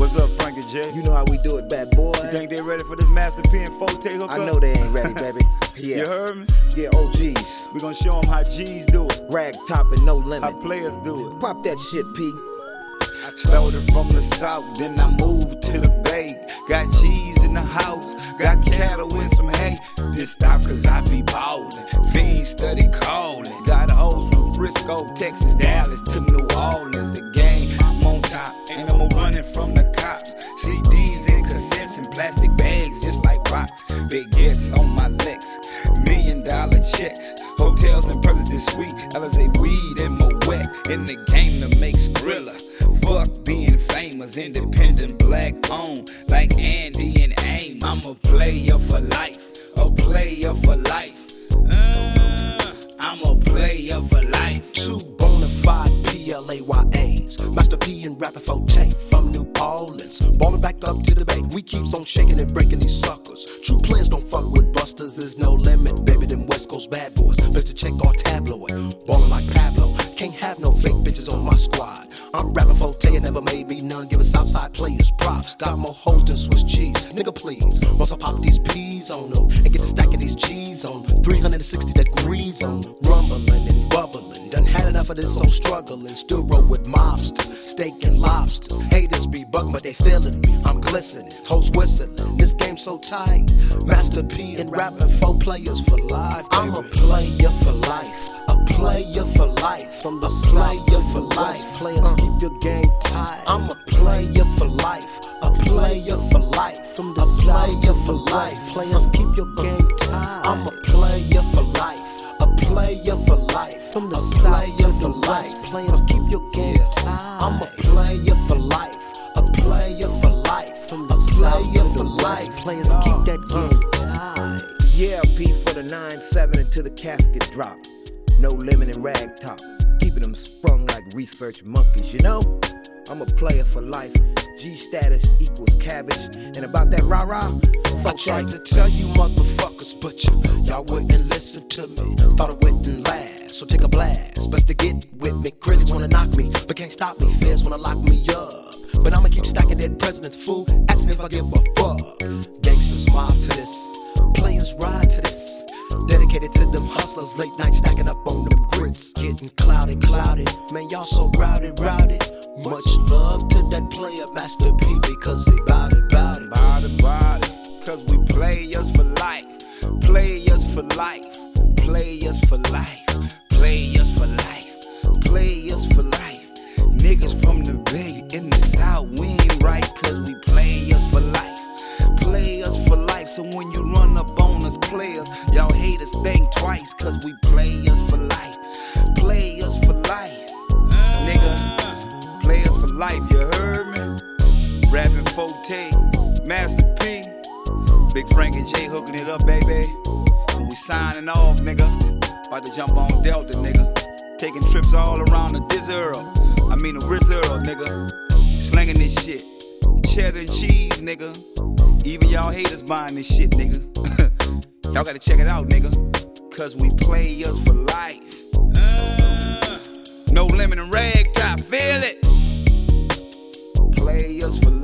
What's up, Frankie J? You know how we do it, bad boy. You think they ready for this Master P and Forte hookup? I know they ain't ready, baby. Yeah. You heard me? Yeah, OGs. We gonna show them how G's do it. Rag top and no limit. How players do it. Pop that shit, P. I started from the south, then I moved to the bay. Got G's in the house, got cattle and some hay. This stop cause I be ballin', fiends steady callin'. Got hoes from Frisco, Texas, Dallas to New Orleans. The game, I'm on top, and I'm running from the cops. CDs and cassettes and plastic bags just like rocks. Big gets on my legs, $1 million checks. Hotels and President Suite, Alizé weed and Moet. In the game that makes Skrilla. Fuck being famous, independent, black owned, like Andy and AIM. I'm a player for life, a player for life. I'm a player for life. Two bona fide PLAYAs, Master P and Rapper Forte from New Orleans. Ballin' back up to the bay, we keeps on shaking and breaking these suckers. True players don't fuck with busters, there's no limit. Baby, them West Coast bad boys, best to check on tabloid. Ballin' like Pablo, can't have no fake bitches on my squad. I'm Rapper Forte and never made me none. Give us Southside players props. Got more hoes than Swiss cheese. Nigga, please. Once I pop these P's on them and get the stack of these G's on them. 360 degrees on them. Rumbling and bubbling. Done had enough of this, so struggling. Still roll with mobsters, steak and lobsters. Haters be bugging, but they feeling me. I'm glistening, hoes whistling. This game so tight. Master P and rapping 4 players for life. Baby. I'm a player for life. A player for life. From the player for life. Players keep your game tight. I'm a player for life. A player for life. From the player for life. Players keep your game tight. I'm a player for life. A player for life. From the player for life. Players keep your game tight. I'm a player for life. A player for life. From the player for life. Players keep that game tight. Yeah, P for the 9-7 until the casket drop. No limit and rag top. Keeping them sprung like research monkeys, you know? I'm a player for life. G status equals cabbage. And about that rah-rah, I tried to tell you motherfuckers, but y'all wouldn't listen to me. Thought it wouldn't last, so take a blast. Best to get with me. Critics wanna knock me, but can't stop me. Feds wanna lock me up, but I'ma keep stacking dead presidents, fool. Ask me if I give a fuck. Gangsters mob to this, players ride to this. Dedicated to them hustlers, late night stacking up on them grits. Getting clouded. Man, y'all so rowdy. Much love to that player, Master P, because he bout it. Cause we players for life. Players for life. Players for life. Players for life. Players for life. Niggas from the Bay in the South, we ain't right, cause we players for life. Players for life. So when you run up on us players, y'all haters think twice, cause we players for life. Players for life. Nigga, players for life, you heard me? Rapping Forte, Master P, Big Frankie J hooking it up, baby. And we signing off, nigga. About to jump on Delta, nigga. Taking trips all around the Dizzle. I mean the Rizzle, nigga. Slinging this shit. Cheddar cheese, nigga. Even y'all haters buying this shit, nigga. Y'all gotta check it out, nigga. Cause we players for life. No limit and rag top, feel it. Players for life.